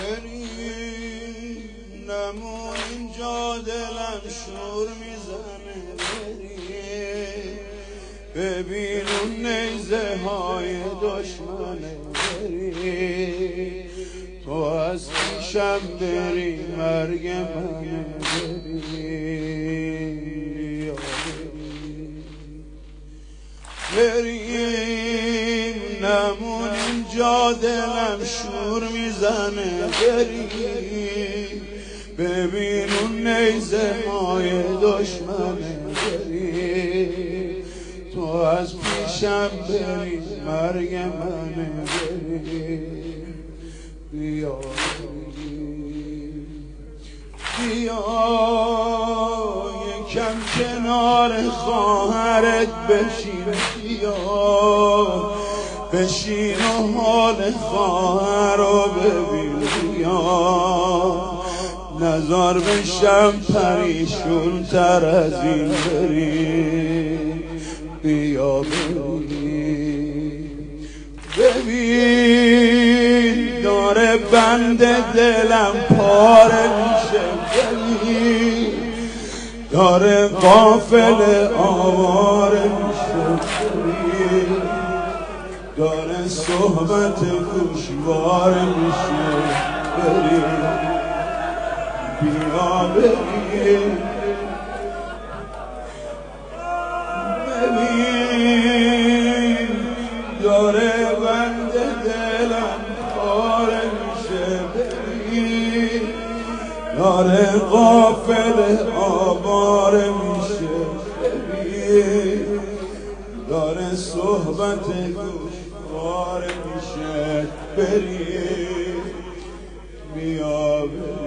بریم نمون اینجا دلم شور میزنه بریم ببین اون نیزه های دشمنه بریم تو از پیشم بری مرگ منه بریم نمون اینجا دلم شور میزنه بریم ببین اون نیزه های دشمنه بریم تو از پیشم بری مرگ منه بریم بیا بیا یکم کنار خواهرت بشین بیا بشین و حال خواهر رو ببین بیا نزار بشم پریشون تر از این بریم بیا ببین داره بند دلم پاره میشه ببین داره قافل آواره میشه ببین داره صحبت گوشواره میشه بریم بیا بریم ببین داره بند دلم پاره میشه ببین داره غافل آواره میشه ببین داره صحبت گوشواره میشه بریم بیا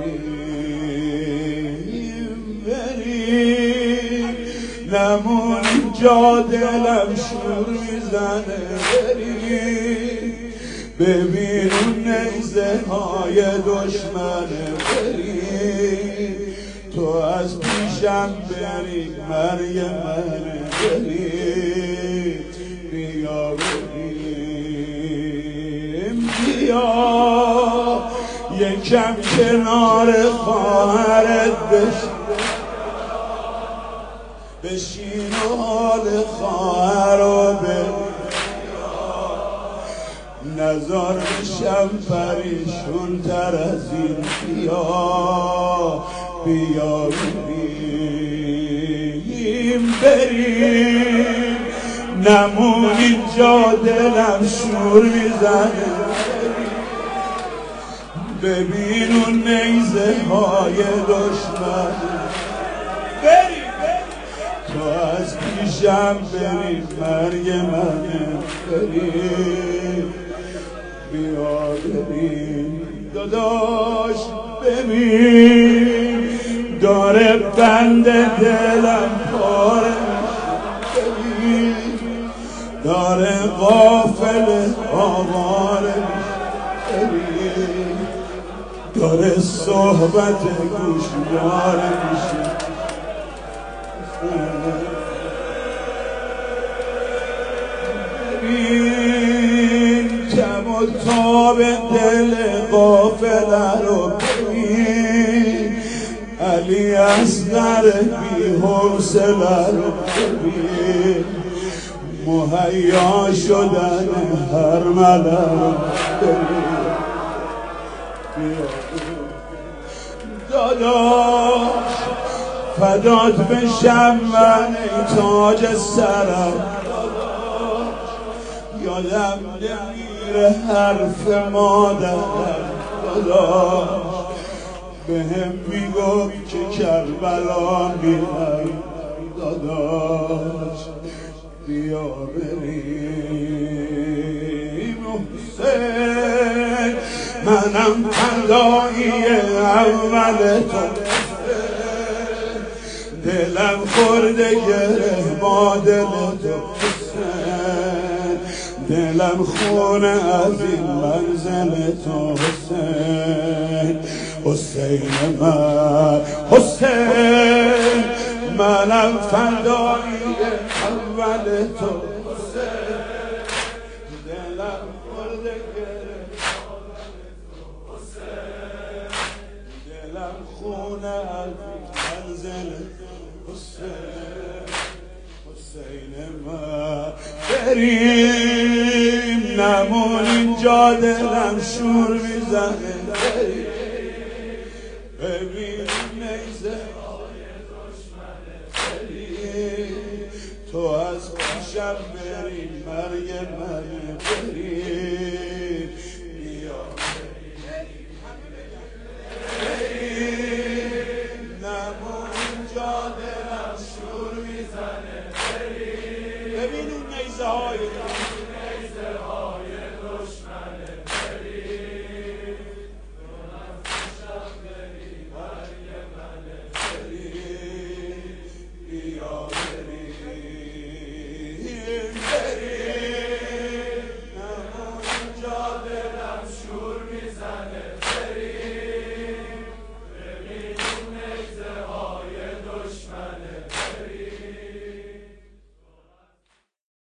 بریم نمون اینجا دلم شور میزنه بریم ببین اون نیزه های دشمنه بریم تو از پیشم بری مرگ منه بریم بیا بریم بیا یکم کنار خواهرت بشین و حال خواهر رو نزار بشم پریشون تر از این بیا بیا بریم نمون اینجا دلم شور میزنه ببین اون نیزه های دشمن بریم تو از پیشم بریم مرگ منه بریم بیا بریم داداش ببین داره بند دلم پاره ببین داره غافل آواره ببین داره صحبت گوشواره میشه ببین کم و تاب دل غافله رو ببین علی اصغر بی حوصله رو ببین مهیا شدن هر مله رو ببین داداش فدات بشم من ای تاج سرم یادم نمیره حرف مادرم داداش بهم میگفت که کربلا میرم داداش بیا بریم حسین منم فدایی اول تو دلم خورده گره با دل تو حسین دلم خونه از این منزل تو حسین حسین من حسین منم فدایی اول تو حسین دلم خورده گره حسین خونه از منزل حسین ما بریم نمون اینجا دلم شور میزنه ببین نیزه تو از پیشم بریم مرگ منه بریم